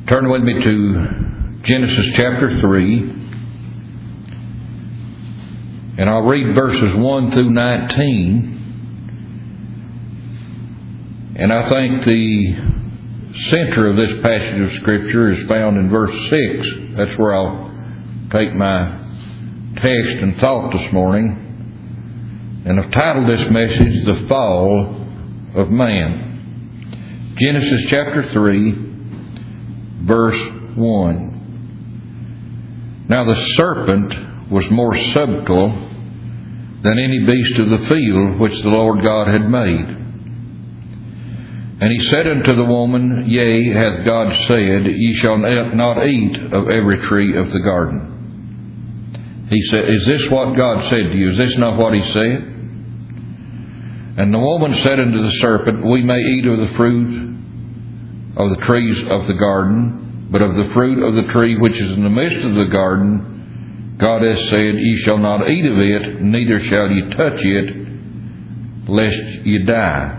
Turn with me to Genesis chapter 3, and I'll read verses 1 through 19. And I think the center of this passage of Scripture is found in verse 6. That's where I'll take my text and thought this morning. And I've titled this message, The Fall of Man. Genesis chapter 3, verse 1. Now the serpent was more subtle than any beast of the field which the Lord God had made. And he said unto the woman, Yea, hath God said, Ye shall not eat of every tree of the garden. He said, Is this what God said to you? Is this not what he said? And the woman said unto the serpent, We may eat of the fruit of the trees of the garden, but of the fruit of the tree which is in the midst of the garden, God hath said, Ye shall not eat of it, neither shall ye touch it, lest ye die.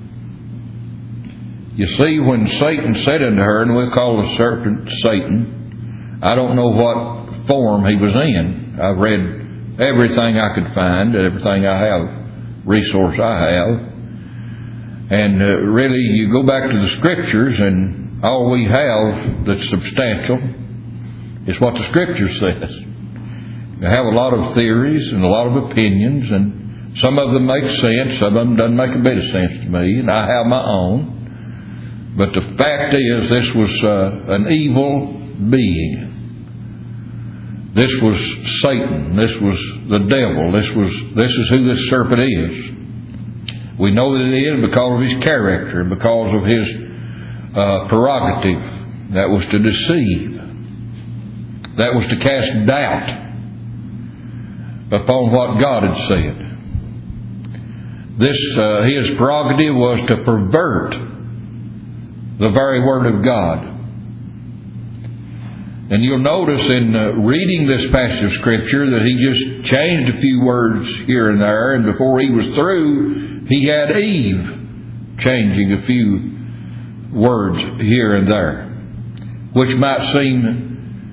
You see, when Satan said unto her, and we'll call the serpent Satan, I don't know what form he was in. I've read everything I could find, everything I have, resource I have. And really, you go back to the Scriptures, and all we have that's substantial is what the Scripture says. You have a lot of theories and a lot of opinions, and some of them make sense, some of them doesn't make a bit of sense to me, and I have my own. But the fact is, this was an evil being. This was Satan. This was the devil. This is who this serpent is. We know that it is because of his character, because of his prerogative. That was to deceive. That was to cast doubt upon what God had said. His prerogative was to pervert the very Word of God. And you'll notice in reading this passage of Scripture that he just changed a few words here and there, and before he was through, he had Eve changing a few words here and there, which might seem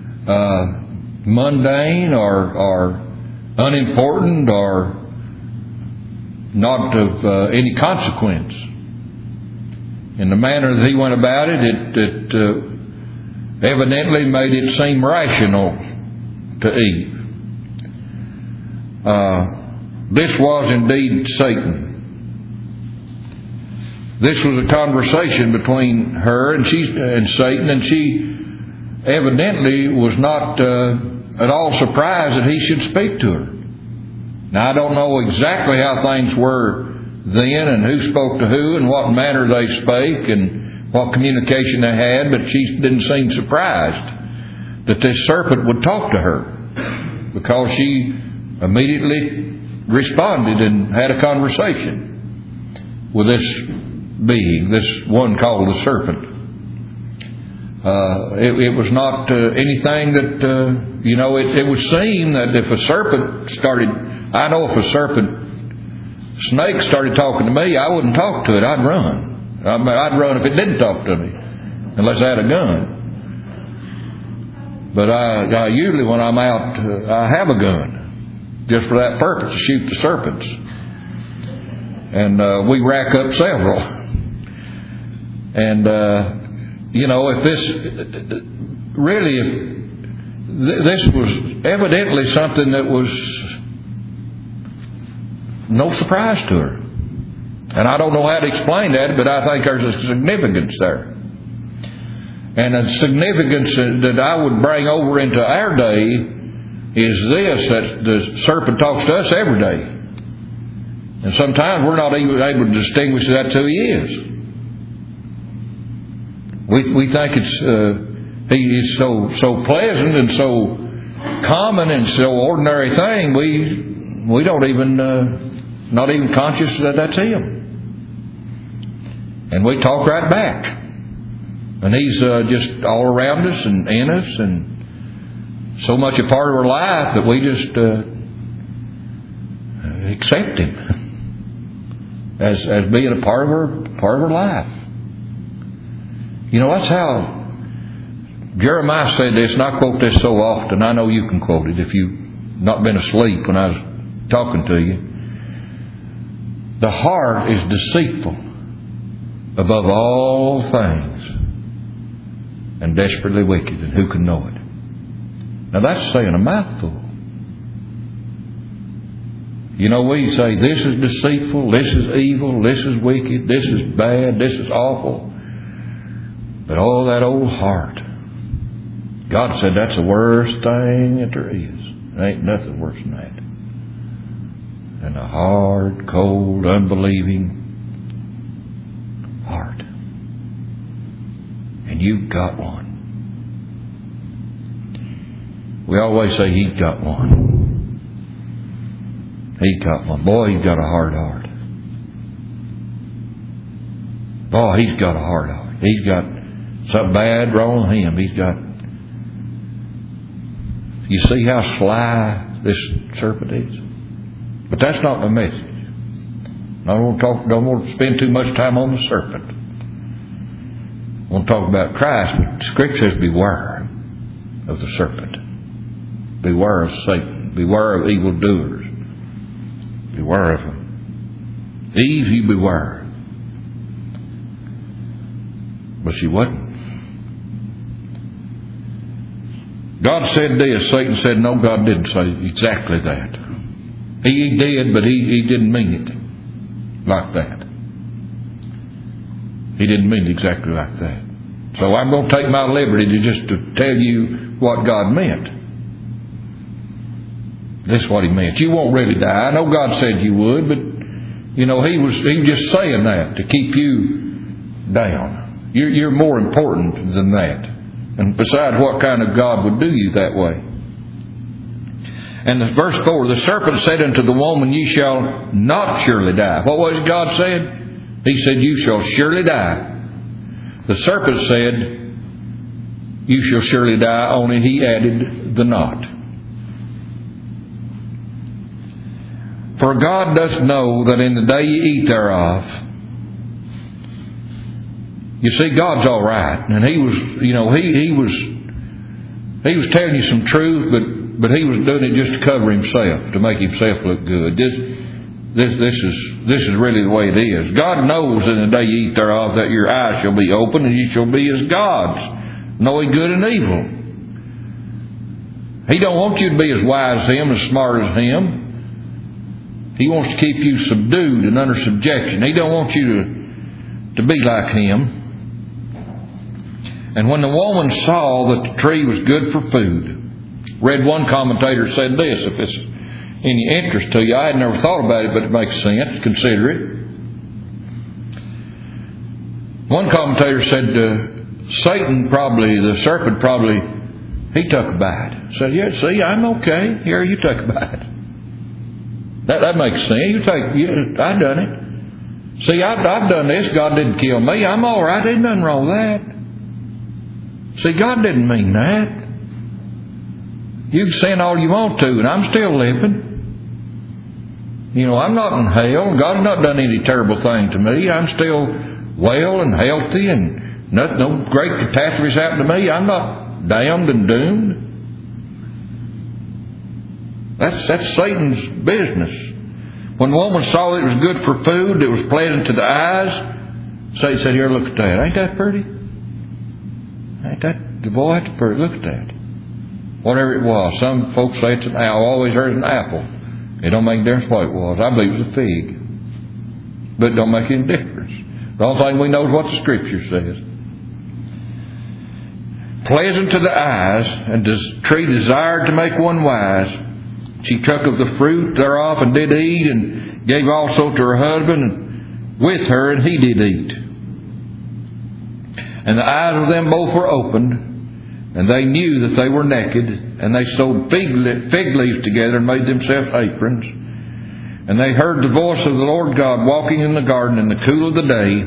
mundane or unimportant or not of any consequence. In the manner that he went about it, it evidently made it seem rational to Eve. This was indeed Satan. This was a conversation between her and Satan, and she evidently was not at all surprised that he should speak to her. Now, I don't know exactly how things were then and who spoke to who and what manner they spake and what communication they had, but she didn't seem surprised that this serpent would talk to her, because she immediately responded and had a conversation with this being, this one called the serpent. It was not anything that, it would seem that if a serpent snake started talking to me, I wouldn't talk to it, I'd run. I'd run if it didn't talk to me, unless I had a gun. But I usually, when I'm out, I have a gun, just for that purpose, to shoot the serpents. And we rack up several. And, if this was evidently something that was no surprise to her. And I don't know how to explain that, but I think there's a significance there. And a significance that I would bring over into our day is this, that the serpent talks to us every day. And sometimes we're not even able to distinguish that's who he is. We think he's so pleasant and so common and so ordinary thing, we don't even, not even conscious that that's him. And we talk right back. And he's just all around us and in us and so much a part of our life that we just accept him as being a part of our life. You know, that's how Jeremiah said this, and I quote this so often, I know you can quote it if you've not been asleep when I was talking to you. The heart is deceitful above all things and desperately wicked, and who can know it? Now that's saying a mouthful. You know, we say this is deceitful, this is evil, this is wicked, this is bad, this is awful. But oh, that old heart. God said that's the worst thing that there is. There ain't nothing worse than that. And a hard, cold, unbelieving heart. And you've got one. We always say he's got one. He's got one. Boy, he's got a hard heart. Boy, he's got a hard heart. He's got something bad wrong with him. He's got... You see how sly this serpent is? But that's not my message. I don't want to spend too much time on the serpent. I want to talk about Christ, but Scripture says beware of the serpent. Beware of Satan. Beware of evildoers. Beware of him. Eve, you beware. But she wasn't. God said this. Satan said, no, God didn't say exactly that. He did, but he didn't mean it like that. He didn't mean it exactly like that. So I'm going to take my liberty to tell you what God meant. This is what He meant. You won't really die. I know God said you would, but you know He was just saying that to keep you down. You're more important than that. And besides, what kind of God would do you that way? And the verse 4, the serpent said unto the woman, ye shall not surely die. What was it God said? He said, you shall surely die. The serpent said, you shall surely die, only he added the not. For God doth know that in the day ye eat thereof. You see, God's all right. And He was, you know, He was telling you some truth, but He was doing it just to cover Himself, to make Himself look good. This is really the way it is. God knows in the day you eat thereof that your eyes shall be open and you shall be as gods, knowing good and evil. He don't want you to be as wise as Him, as smart as Him. He wants to keep you subdued and under subjection. He don't want you to be like Him. And when the woman saw that the tree was good for food, read one commentator said this, if it's any interest to you, I had never thought about it, but it makes sense. Consider it. One commentator said the serpent probably, he took a bite. Said, yeah, see, I'm okay. Here, you take a bite. That makes sense. I done it. See, I've done this. God didn't kill me. I'm all right. There's nothing wrong with that. See, God didn't mean that. You can sin all you want to, and I'm still living. You know, I'm not in hell. God's not done any terrible thing to me. I'm still well and healthy, and no great catastrophes happened to me. I'm not damned and doomed. That's Satan's business. When the woman saw that it was good for food, it was pleasant to the eyes, Satan said, here, look at that. Ain't that pretty? Ain't that, boy, that's pretty. Look at that. Whatever it was. Some folks say it's an apple. I've always heard it's an apple. It don't make a difference what it was. I believe it was a fig. But it don't make any difference. The only thing we know is what the Scripture says. Pleasant to the eyes, and the tree desired to make one wise. She took of the fruit thereof and did eat, and gave also to her husband and with her, and he did eat. And the eyes of them both were opened, and they knew that they were naked, and they sewed fig leaves together and made themselves aprons. And they heard the voice of the Lord God walking in the garden in the cool of the day.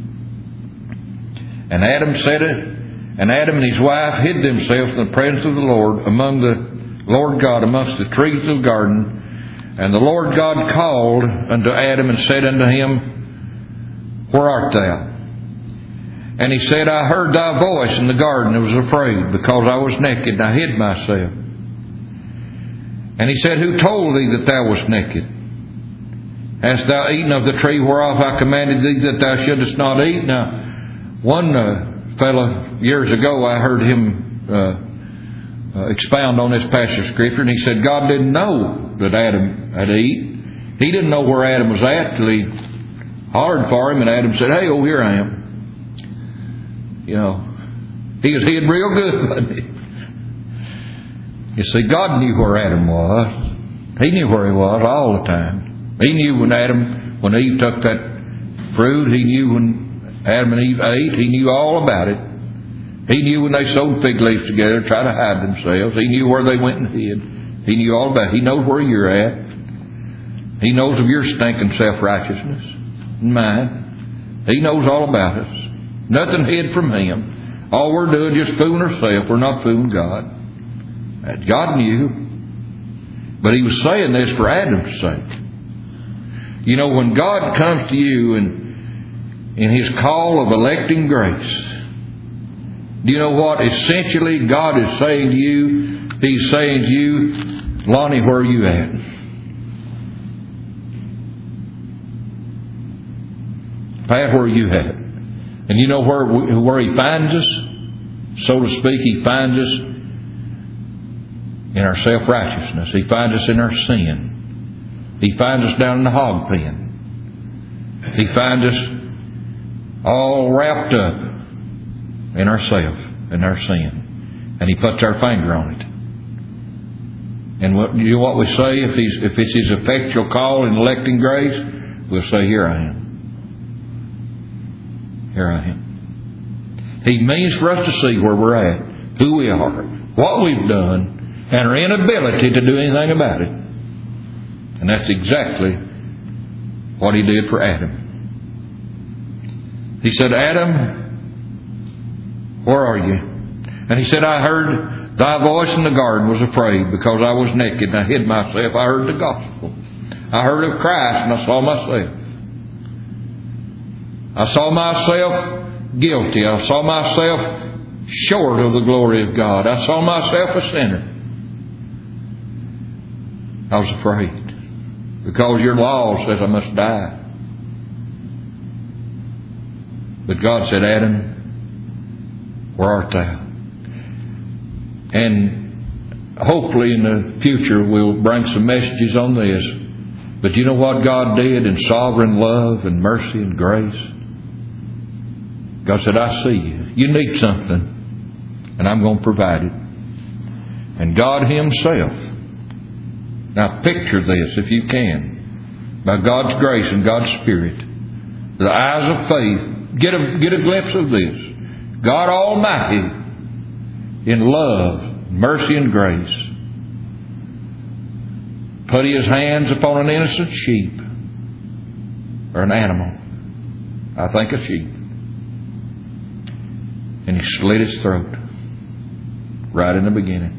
And Adam and his wife hid themselves in the presence of the Lord among the Lord God amongst the trees of the garden. And the Lord God called unto Adam and said unto him, where art thou? And he said, I heard thy voice in the garden and was afraid, because I was naked, and I hid myself. And he said, who told thee that thou wast naked? Hast thou eaten of the tree whereof I commanded thee that thou shouldest not eat? Now, one fellow years ago, I heard him expound on this passage of Scripture, and he said God didn't know that Adam had eaten. He didn't know where Adam was at till he hollered for him, and Adam said, hey, oh, here I am. You know, he was hid real good, wasn't he? You see, God knew where Adam was. He knew where he was all the time. He knew when Eve took that fruit. He knew when Adam and Eve ate. He knew all about it. He knew when they sewed fig leaves together to try to hide themselves. He knew where they went and hid. He knew all about it. He knows where you're at. He knows of your stinking self-righteousness and mine. He knows all about us. Nothing hid from Him. All we're doing is just fooling ourselves. We're not fooling God. God knew. But He was saying this for Adam's sake. You know, when God comes to you in His call of electing grace, do you know what essentially God is saying to you? He's saying to you, Lonnie, where are you at? Pat, where are you at? And you know where He finds us? So to speak, He finds us in our self-righteousness. He finds us in our sin. He finds us down in the hog pen. He finds us all wrapped up in ourself and our sin. And He puts our finger on it. And you know what we say? If it's His effectual call in electing grace, we'll say, here I am. Here I am. He means for us to see where we're at, who we are, what we've done, and our inability to do anything about it. And that's exactly what He did for Adam. He said, Adam, where are you? And he said, I heard thy voice in the garden, was afraid, because I was naked, and I hid myself. I heard the gospel. I heard of Christ, and I saw myself. I saw myself guilty. I saw myself short of the glory of God. I saw myself a sinner. I was afraid, because your law says I must die. But God said, Adam, where art thou? And hopefully in the future we'll bring some messages on this. But you know what God did in sovereign love and mercy and grace? God said, I see you. You need something, and I'm going to provide it. And God Himself. Now picture this if you can. By God's grace and God's Spirit. The eyes of faith. Get a glimpse of this. God Almighty in love, mercy and grace. Put His hands upon an innocent sheep. Or an animal. I think a sheep. And He slit its throat. Right in the beginning.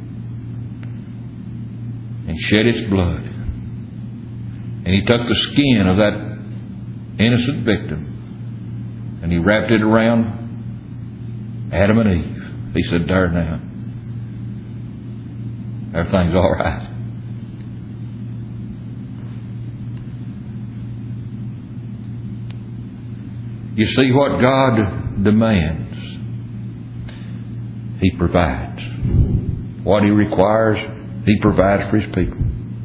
And shed its blood. And He took the skin of that innocent victim and He wrapped it around Adam and Eve. He said, there now. Everything's all right. You see what God demands, He provides. What He requires, He provides for His people.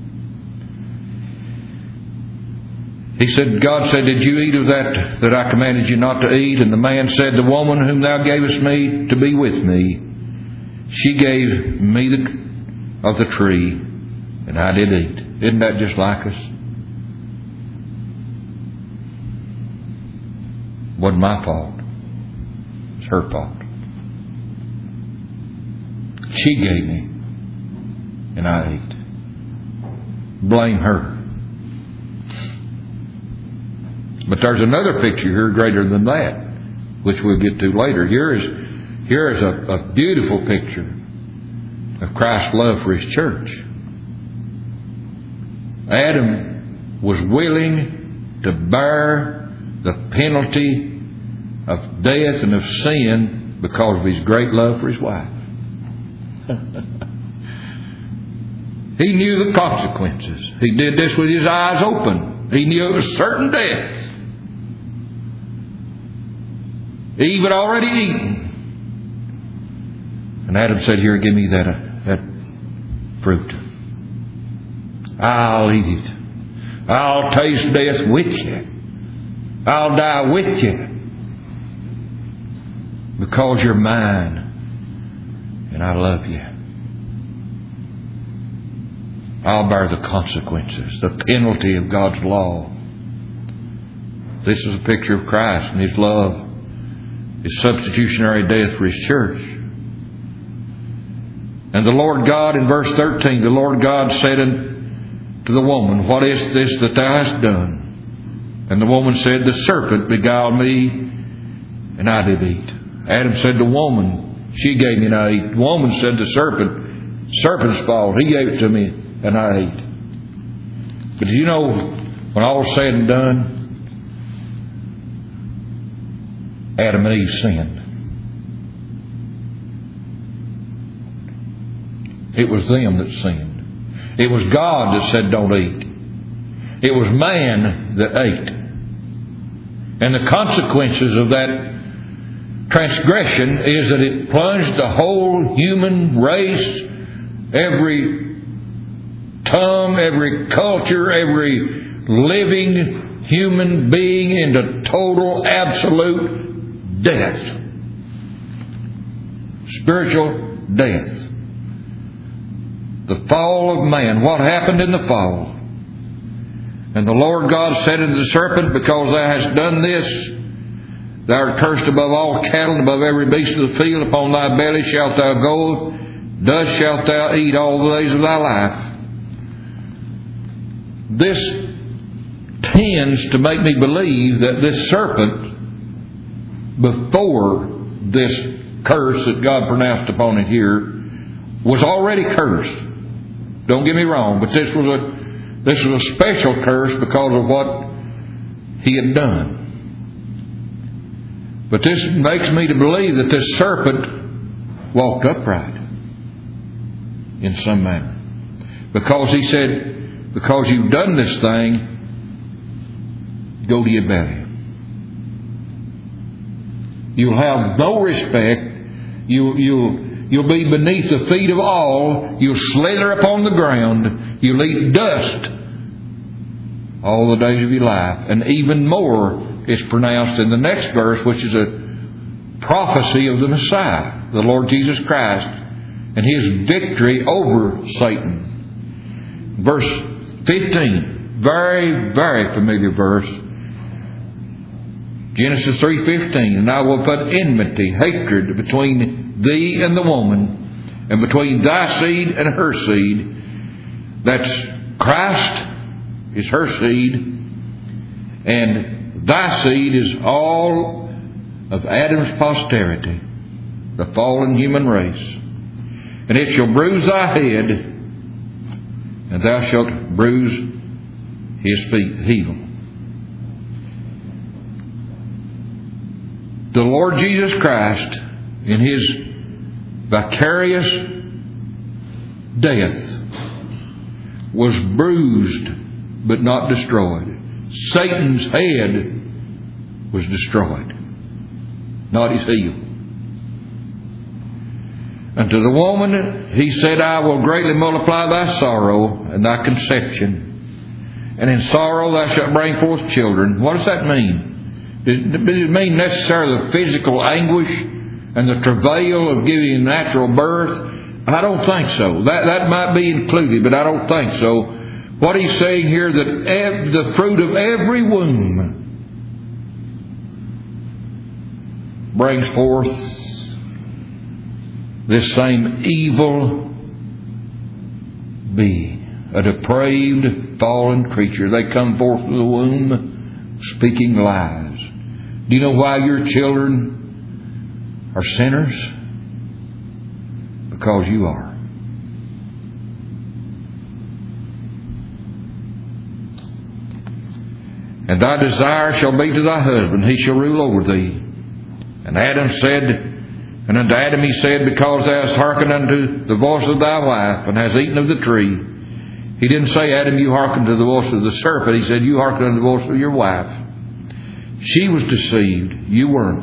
He said, God said, did you eat of that I commanded you not to eat? And the man said, the woman whom thou gavest me to be with me, she gave me of the tree, and I did eat. Isn't that just like us? Wasn't my fault. It's her fault. She gave me, and I ate. Blame her. But there's another picture here greater than that, which we'll get to later. Here is a beautiful picture of Christ's love for His church. Adam was willing to bear the penalty of death and of sin because of His great love for His wife. He knew the consequences. He did this with His eyes open. He knew it was certain death. Eve had already eaten. And Adam said, "Here, give me that fruit. I'll eat it. I'll taste death with you. I'll die with you. Because you're mine. And I love you. I'll bear the consequences, the penalty of God's law." This is a picture of Christ and His love, His substitutionary death for His church. And the Lord God, in verse 13, the Lord God said unto the woman, "What is this that thou hast done?" And the woman said, "The serpent beguiled me, and I did eat." Adam said, "The woman, she gave me and I ate." The woman said, "The serpent's fault. He gave it to me and I ate." But do you know, when all is said and done, Adam and Eve sinned. It was them that sinned. It was God that said, "Don't eat." It was man that ate. And the consequences of that transgression is that it plunged the whole human race, every tongue, every culture, every living human being into total, absolute death. Spiritual death. The fall of man. What happened in the fall? And the Lord God said unto the serpent, "Because thou hast done this, thou art cursed above all cattle and above every beast of the field. Upon thy belly shalt thou go, dust shalt thou eat all the days of thy life." This tends to make me believe that this serpent, before this curse that God pronounced upon it here, was already cursed. Don't get me wrong, but this was a special curse because of what he had done. But this makes me to believe that this serpent walked upright in some manner. Because he said, "Because you've done this thing, go to your belly. You'll have no respect. You'll be beneath the feet of all. You'll slither upon the ground. You'll eat dust all the days of your life." And even more is pronounced in the next verse, which is a prophecy of the Messiah, the Lord Jesus Christ, and His victory over Satan. Verse 15, very, very familiar verse. Genesis 3:15, "And I will put enmity, hatred between thee and the woman, and between thy seed and her seed." That's Christ is her seed, and thy seed is all of Adam's posterity, the fallen human race. "And it shall bruise thy head, and thou shalt bruise his heel." The Lord Jesus Christ, in His vicarious death, was bruised but not destroyed. Satan's head was destroyed, not his heel. And to the woman He said, "I will greatly multiply thy sorrow and thy conception. And in sorrow thou shalt bring forth children." What does that mean? Does it mean necessarily the physical anguish and the travail of giving natural birth? I don't think so. That might be included, but I don't think so. What He's saying here, that the fruit of every womb brings forth this same evil being, a depraved, fallen creature. They come forth from the womb speaking lies. Do you know why your children are sinners? Because you are. "And thy desire shall be to thy husband, he shall rule over thee. And unto Adam he said, because thou hast hearkened unto the voice of thy wife, and hast eaten of the tree. He didn't say, Adam, you hearkened to the voice of the serpent. He said, you hearkened unto the voice of your wife. She was deceived. You weren't.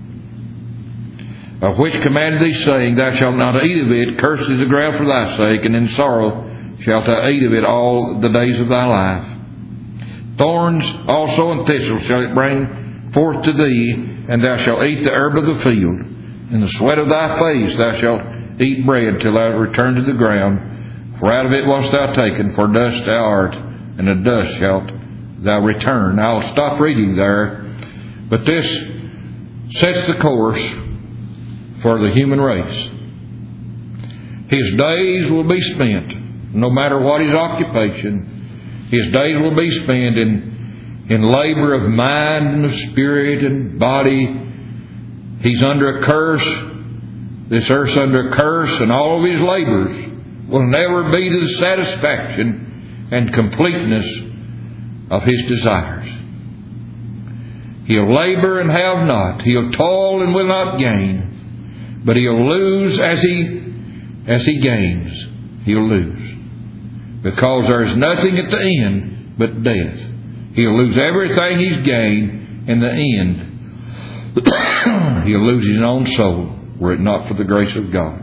Of which commanded thee, saying, thou shalt not eat of it. Cursed is the ground for thy sake, and in sorrow shalt thou eat of it all the days of thy life. Thorns also and thistles shall it bring forth to thee, and thou shalt eat the herb of the field. In the sweat of thy face thou shalt eat bread till thou return to the ground. For out of it wast thou taken, for dust thou art, and to dust shalt thou return. I'll stop reading there, but this sets the course for the human race. His days will be spent, no matter what his occupation, his days will be spent in labor of mind and of spirit and body. He's under a curse. This earth's under a curse, and all of his labors will never be to the satisfaction and completeness of his desires. He'll labor and have not. He'll toil and will not gain. But he'll lose as he gains. He'll lose. Because there is nothing at the end but death. He'll lose everything he's gained in the end. He'll lose his own soul were it not for the grace of God.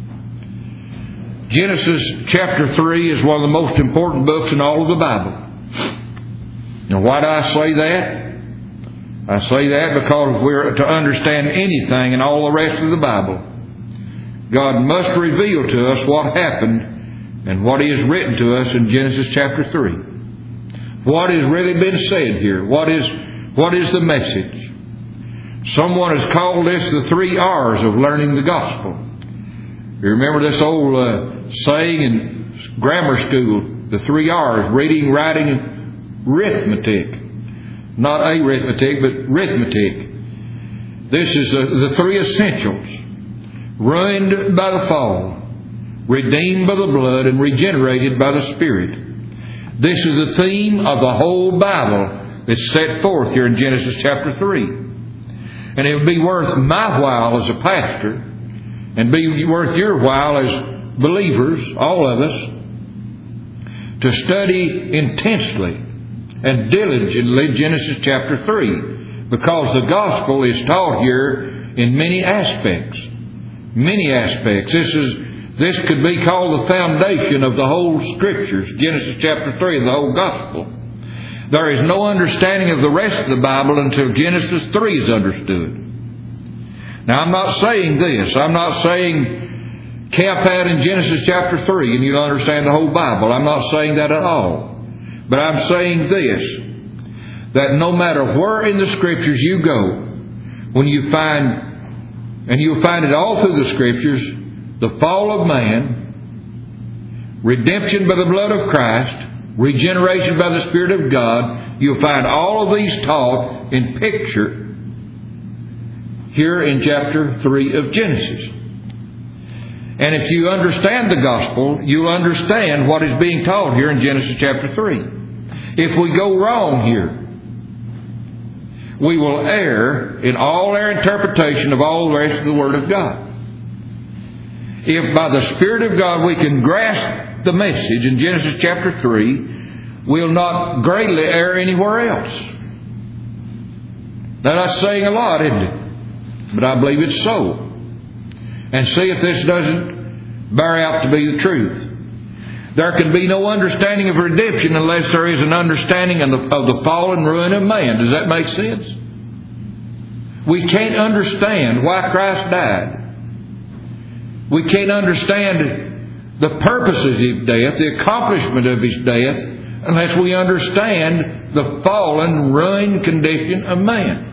Genesis chapter 3 is one of the most important books in all of the Bible. Now, why do I say that? I say that because if we're to understand anything in all the rest of the Bible, God must reveal to us what happened and what He has written to us in Genesis chapter 3. What has really been said here? What is the message? Someone has called this the 3 R's of learning the gospel. You remember this old saying in grammar school, the 3 R's, reading, writing, and arithmetic. Not arithmetic, but arithmetic. This is the 3 essentials. Ruined by the fall, redeemed by the blood, and regenerated by the Spirit. This is the theme of the whole Bible that's set forth here in Genesis chapter 3. And it would be worth my while as a pastor, and be worth your while as believers, all of us, to study intensely and diligently Genesis chapter 3, because the gospel is taught here in many aspects. Many aspects. This could be called the foundation of the whole Scriptures, Genesis chapter 3 and the whole gospel. There is no understanding of the rest of the Bible until Genesis 3 is understood. Now, I'm not saying this. I'm not saying camp out in Genesis chapter 3 and you'll understand the whole Bible. I'm not saying that at all. But I'm saying this, that no matter where in the Scriptures you go, when you find, and you'll find it all through the Scriptures, the fall of man, redemption by the blood of Christ, regeneration by the Spirit of God, you'll find all of these taught in picture here in chapter 3 of Genesis. And if you understand the gospel, you'll understand what is being taught here in Genesis chapter 3. If we go wrong here, we will err in all our interpretation of all the rest of the Word of God. If by the Spirit of God we can grasp the message in Genesis chapter 3, we'll not greatly err anywhere else. Now, that's saying a lot, isn't it? But I believe it's so. And see if this doesn't bear out to be the truth. There can be no understanding of redemption unless there is an understanding of the fall and ruin of man. Does that make sense? We can't understand why Christ died. We can't understand the purpose of His death, the accomplishment of His death, unless we understand the fallen, ruined condition of man.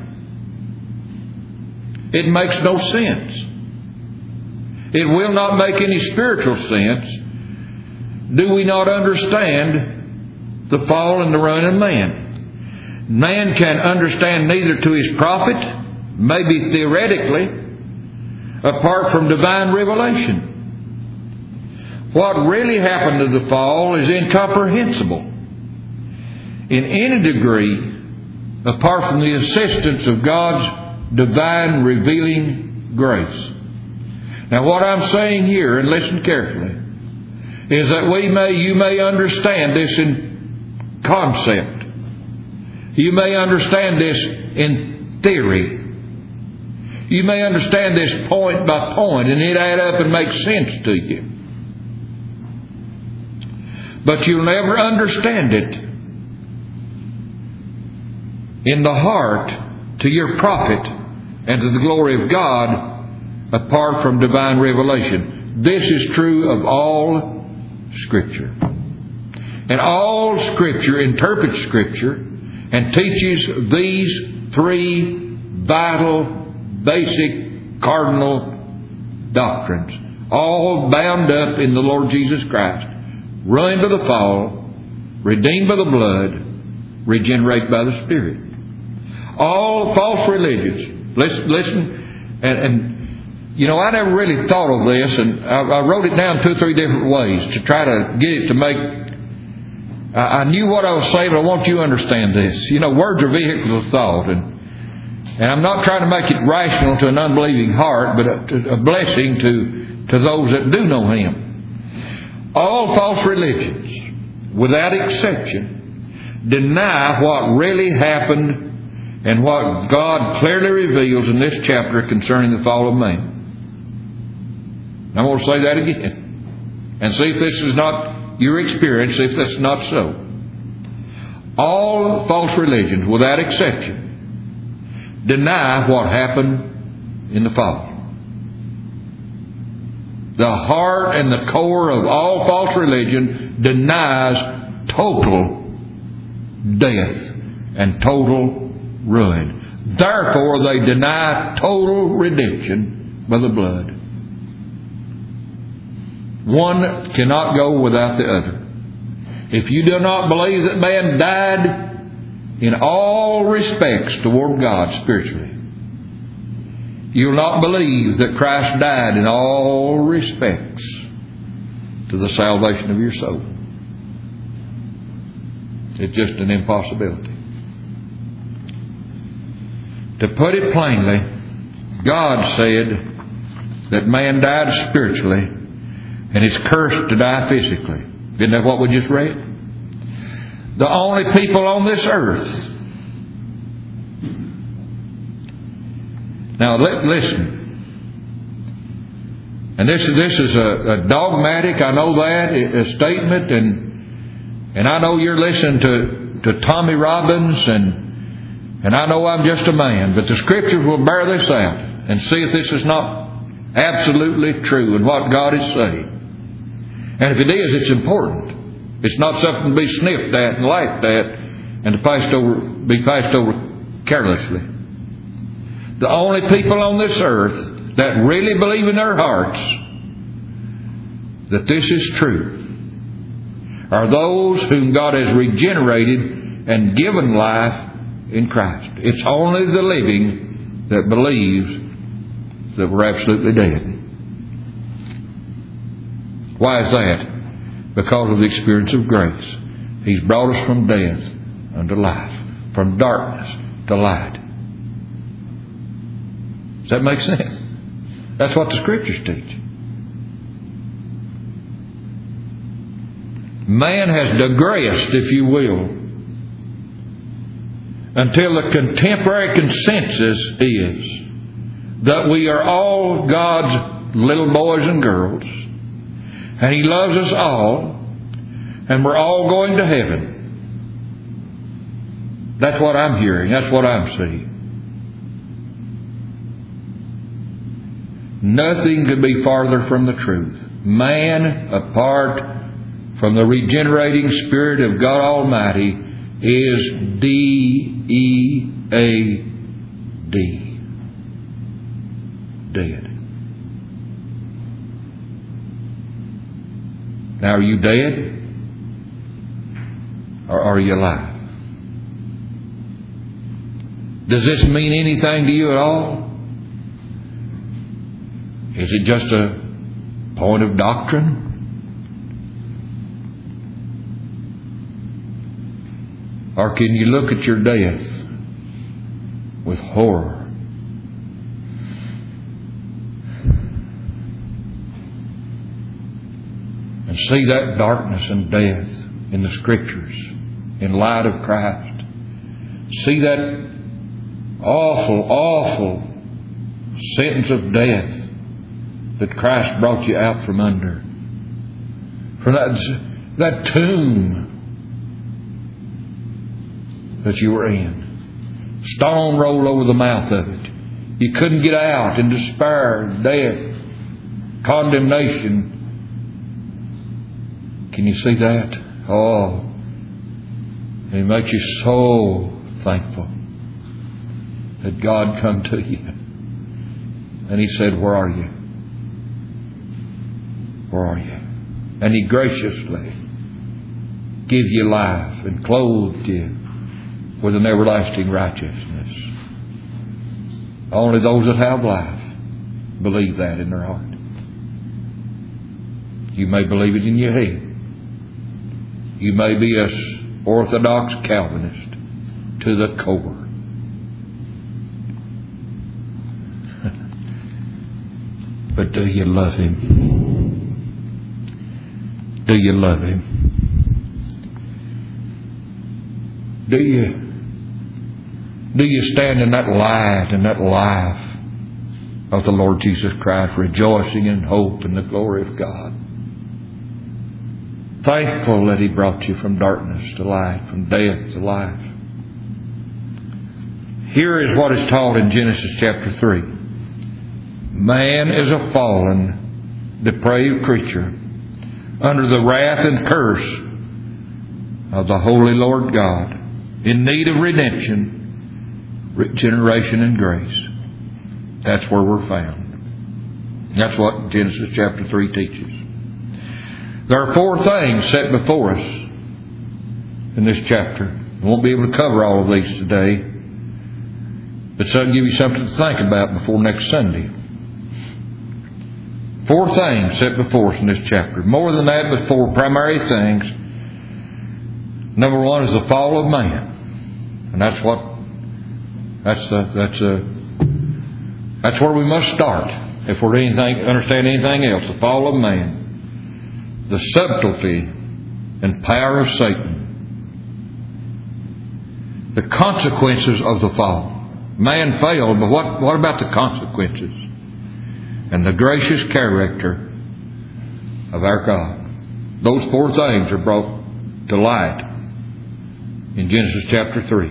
It makes no sense. It will not make any spiritual sense. Do we not understand the fall and the ruin of man? Man can understand neither to his profit, maybe theoretically, apart from divine revelation. What really happened to the fall is incomprehensible. In any degree, apart from the assistance of God's divine revealing grace. Now what I'm saying here, and listen carefully, is that you may understand this in concept. You may understand this in theory. You may understand this point by point, and it add up and make sense to you. But you'll never understand it in the heart to your profit and to the glory of God apart from divine revelation. This is true of all Scripture. And all Scripture interprets Scripture and teaches these three vital, basic, cardinal doctrines, all bound up in the Lord Jesus Christ. Ruined by the fall, redeemed by the blood, regenerated by the Spirit. All false religions. Listen, and you know, I never really thought of this, and I wrote it down 2 or 3 different ways to try to get it to make. I knew what I was saying, but I want you to understand this. You know, words are vehicles of thought, and I'm not trying to make it rational to an unbelieving heart, but a blessing to those that do know Him. All false religions, without exception, deny what really happened and what God clearly reveals in this chapter concerning the fall of man. I'm going to say that again and see if this is not your experience, if that's not so. All false religions, without exception, deny what happened in the fall. The heart and the core of all false religion denies total death and total ruin. Therefore, they deny total redemption by the blood. One cannot go without the other. If you do not believe that man died in all respects toward God spiritually, you will not believe that Christ died in all respects to the salvation of your soul. It's just an impossibility. To put it plainly, God said that man died spiritually and is cursed to die physically. Isn't that what we just read? The only people on this earth. Now listen. And this is a dogmatic, I know that, a statement, and I know you're listening to Tommy Robbins, and I know I'm just a man, but the Scriptures will bear this out and see if this is not absolutely true in what God is saying. And if it is, it's important. It's not something to be sniffed at and laughed at and to be passed over carelessly. The only people on this earth that really believe in their hearts that this is true are those whom God has regenerated and given life in Christ. It's only the living that believes that we're absolutely dead. Why is that? Because of the experience of grace. He's brought us from death unto life, from darkness to light. Does that make sense? That's what the Scriptures teach. Man has digressed, if you will, until the contemporary consensus is that we are all God's little boys and girls, and He loves us all, and we're all going to heaven. That's what I'm hearing. That's what I'm seeing. Nothing could be farther from the truth. Man, apart from the regenerating Spirit of God Almighty, is D-E-A-D. Dead. Now, are you dead? Or are you alive? Does this mean anything to you at all? Is it just a point of doctrine? Or can you look at your death with horror and see that darkness and death in the Scriptures in light of Christ. See that awful, awful sentence of death that Christ brought you out from under. From that tomb that you were in. Stone rolled over the mouth of it. You couldn't get out, in despair, death, condemnation. Can you see that? Oh, and it makes you so thankful that God come to you. And He said, where are you? Where are you? And He graciously gave you life and clothed you with an everlasting righteousness. Only those that have life believe that in their heart. You may believe it in your head. You may be an Orthodox Calvinist to the core. But do you love Him? Do you love Him? Do you stand in that light and that life of the Lord Jesus Christ, rejoicing in hope and the glory of God? Thankful that He brought you from darkness to light, from death to life. Here is what is taught in Genesis chapter 3. Man is a fallen, depraved creature under the wrath and curse of the Holy Lord God, in need of redemption, regeneration, and grace. That's where we're found. That's what Genesis chapter 3 teaches. There are 4 things set before us in this chapter. I won't be able to cover all of these today, but so I'll give you something to think about before next Sunday. 4 things set before us in this chapter. More than that, but 4 primary things. Number 1 is the fall of man. And that's where we must start if we're understand anything else. The fall of man. The subtlety and power of Satan. The consequences of the fall. Man failed, but what about the consequences? And the gracious character of our God. Those 4 things are brought to light in Genesis chapter 3.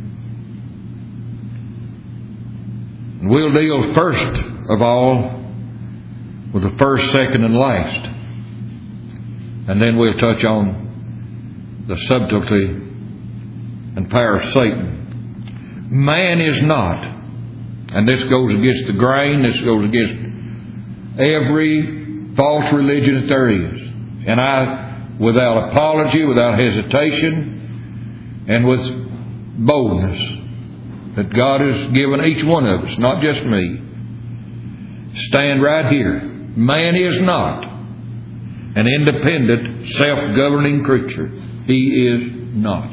And we'll deal first of all with the first, second, and last. And then we'll touch on the subtlety and power of Satan. Man is not, and this goes against the grain, this goes against every false religion that there is. And I, without apology, without hesitation, and with boldness that God has given each one of us, not just me, stand right here. Man is not an independent, self-governing creature. He is not.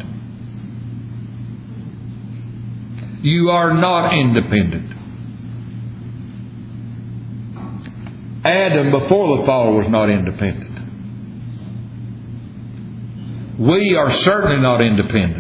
You are not independent. Adam, before the fall, was not independent. We are certainly not independent.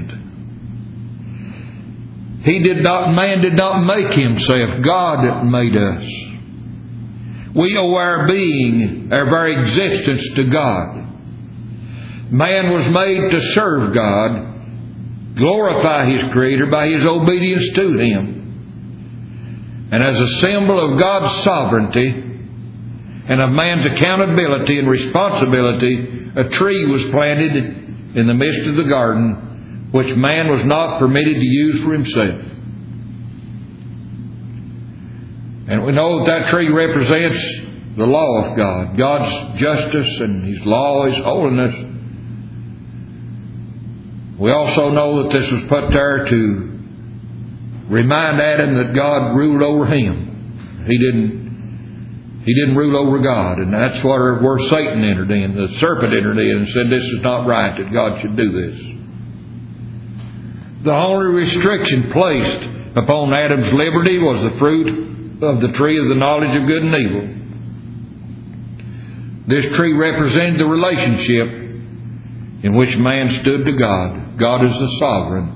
Man did not make himself. God made us. We owe our being, our very existence to God. Man was made to serve God, glorify His Creator by his obedience to Him. And as a symbol of God's sovereignty and of man's accountability and responsibility, a tree was planted in the midst of the garden, which man was not permitted to use for himself. And we know that tree represents the law of God, God's justice and His law, His holiness. We also know that this was put there to remind Adam that God ruled over him. He didn't rule over God, and that's where Satan entered in. The serpent entered in and said, "This is not right that God should do this." The only restriction placed upon Adam's liberty was the fruit of the tree of the knowledge of good and evil. This tree represented the relationship in which man stood to God. God is the sovereign.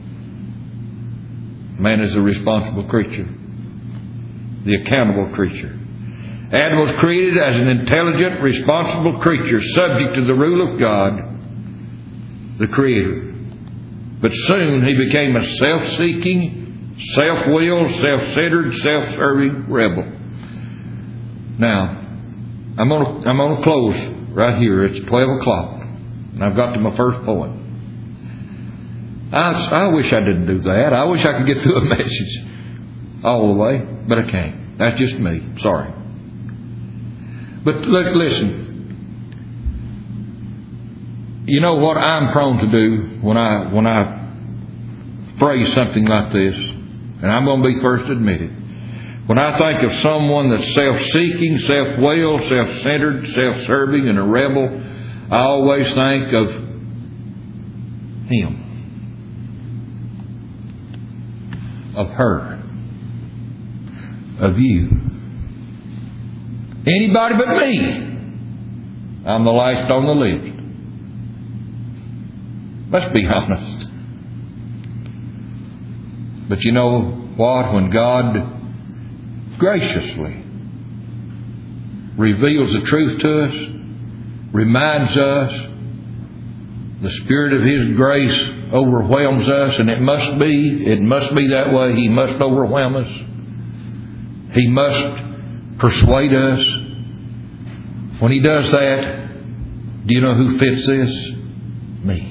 Man is the responsible creature, the accountable creature. Adam was created as an intelligent, responsible creature, subject to the rule of God, the Creator. But soon he became a self-seeking, self-willed, self-centered, self-serving rebel. Now, I'm going to close right here. It's 12 o'clock. And I've got to my first point. I wish I didn't do that. I wish I could get through a message all the way, but I can't. That's just me. Sorry. But listen. You know what I'm prone to do when I phrase something like this, and I'm going to be first to admit it. When I think of someone that's self-seeking, self-willed, self-centered, self-serving, and a rebel, I always think of him, of her, of you. Anybody but me. I'm the last on the list. Let's be honest. But you know what? When God graciously reveals the truth to us, reminds us, the Spirit of His grace overwhelms us, and it must be that way. He must overwhelm us. He must persuade us. When He does that, do you know who fits this? Me.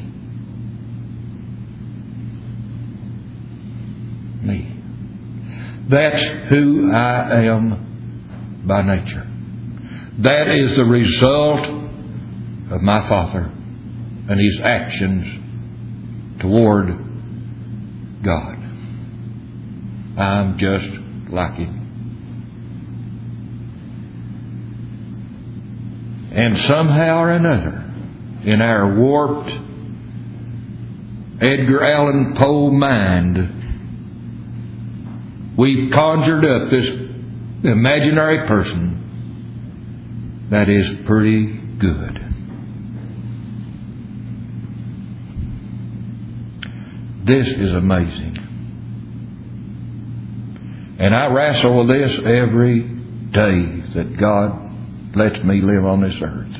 Me. That's who I am by nature. That is the result of my Father and His actions toward God. I'm just like Him. And somehow or another, in our warped Edgar Allan Poe mind, we've conjured up this imaginary person that is pretty good. This is amazing. And I wrestle with this every day that God lets me live on this earth.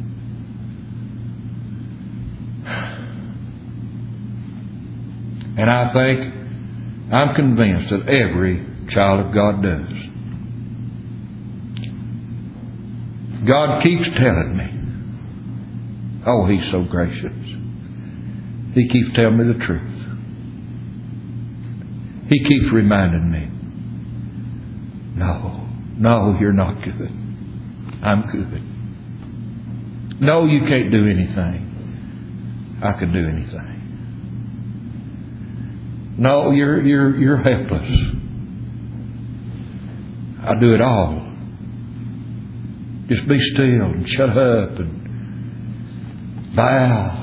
And I think, I'm convinced that every child of God does. God keeps telling me, oh, He's so gracious. He keeps telling me the truth. He keeps reminding me, no, you're not good. I'm good. No, you can't do anything. I can do anything. No, you're helpless. I do it all. Just be still and shut up and bow.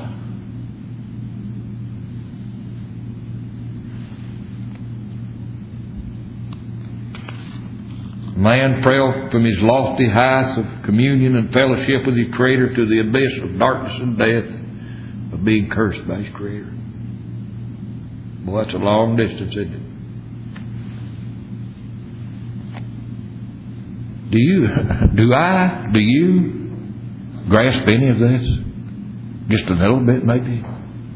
Man fell from his lofty heights of communion and fellowship with his Creator to the abyss of darkness and death of being cursed by his Creator. Boy, that's a long distance, isn't it? Do you grasp any of this? Just a little bit, maybe?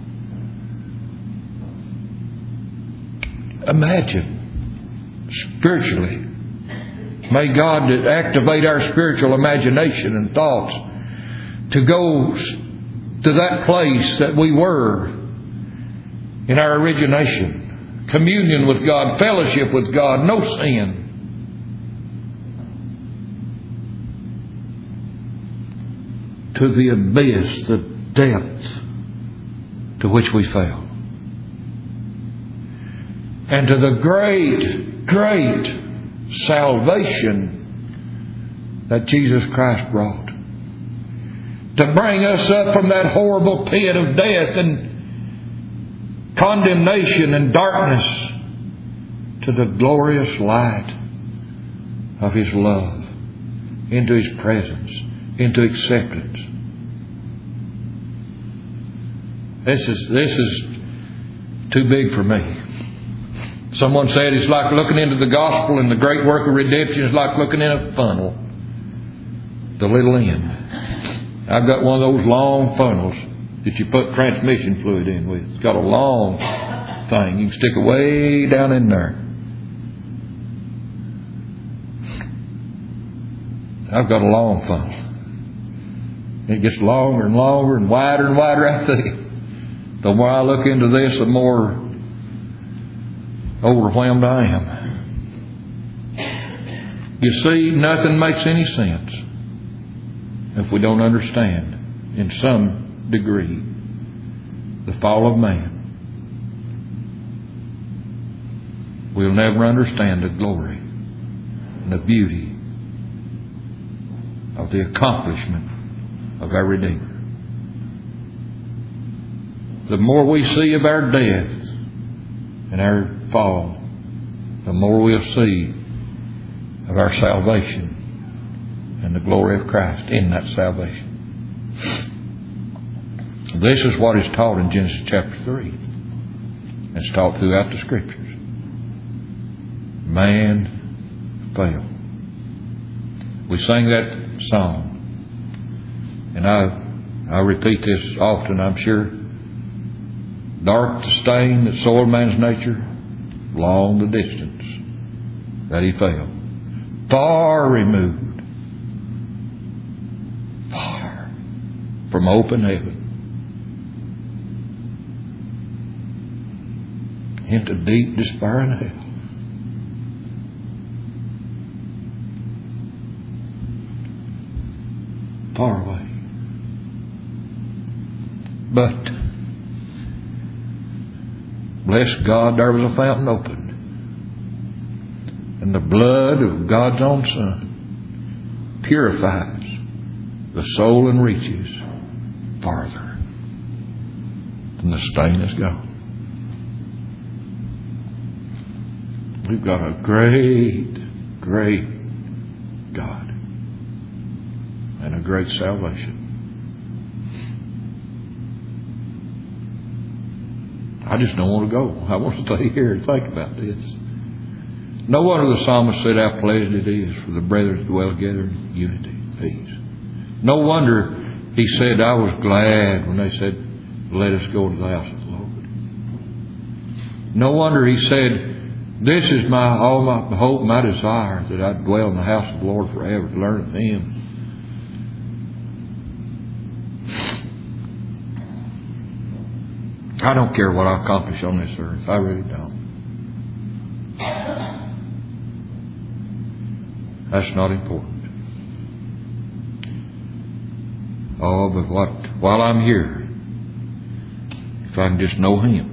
Imagine, spiritually, may God activate our spiritual imagination and thoughts to go to that place that we were in our origination. Communion with God, fellowship with God, no sin. To the abyss, the depth to which we fell. And to the great, great salvation that Jesus Christ brought. To bring us up from that horrible pit of death and condemnation and darkness to the glorious light of His love, into His presence, into acceptance. This is too big for me. Someone said it's like looking into the gospel, and the great work of redemption is like looking in a funnel, the little end. I've got one of those long funnels that you put transmission fluid in with. It's got a long thing. You can stick it way down in there. I've got a long funnel. It gets longer and longer and wider I think. The more I look into this, the more overwhelmed I am. You see, nothing makes any sense if we don't understand, in some degree, the fall of man. We'll never understand the glory and the beauty of the accomplishment of our Redeemer. The more we see of our death and our fall, the more we'll see of our salvation and the glory of Christ in that salvation. This is what is taught in Genesis chapter 3. It's taught throughout the Scriptures. Man fell. We sang that song, and I repeat this often, I'm sure. Dark the stain that soiled man's nature, long the distance that he fell. Far removed, far from open heaven, into deep despair and hell. Far away. But bless God, there was a fountain opened, and the blood of God's own Son purifies the soul and reaches farther than the stain is gone. We've got a great, great God and a great salvation. I just don't want to go. I want to stay here and think about this. No wonder the psalmist said how pleasant it is for the brethren to dwell together in unity and peace. No wonder he said, I was glad when they said, let us go to the house of the Lord. No wonder he said, this is all my hope, my desire, that I dwell in the house of the Lord forever, to learn of Him. I don't care what I accomplish on this earth. I really don't. That's not important. Oh, but while I'm here, if I can just know Him,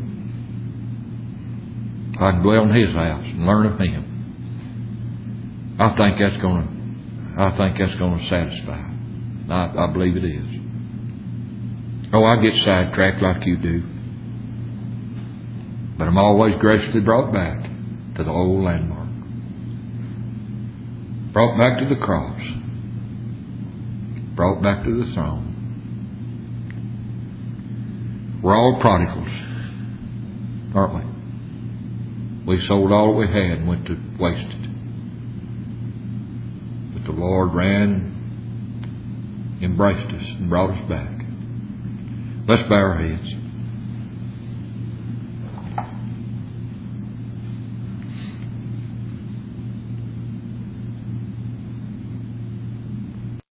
if I can dwell in His house and learn of Him, I think that's going to satisfy. I believe it is. Oh, I get sidetracked like you do. But I'm always graciously brought back to the old landmark. Brought back to the cross. Brought back to the throne. We're all prodigals, aren't we? We sold all that we had and went to waste it. But the Lord ran, embraced us, and brought us back. Let's bow our heads.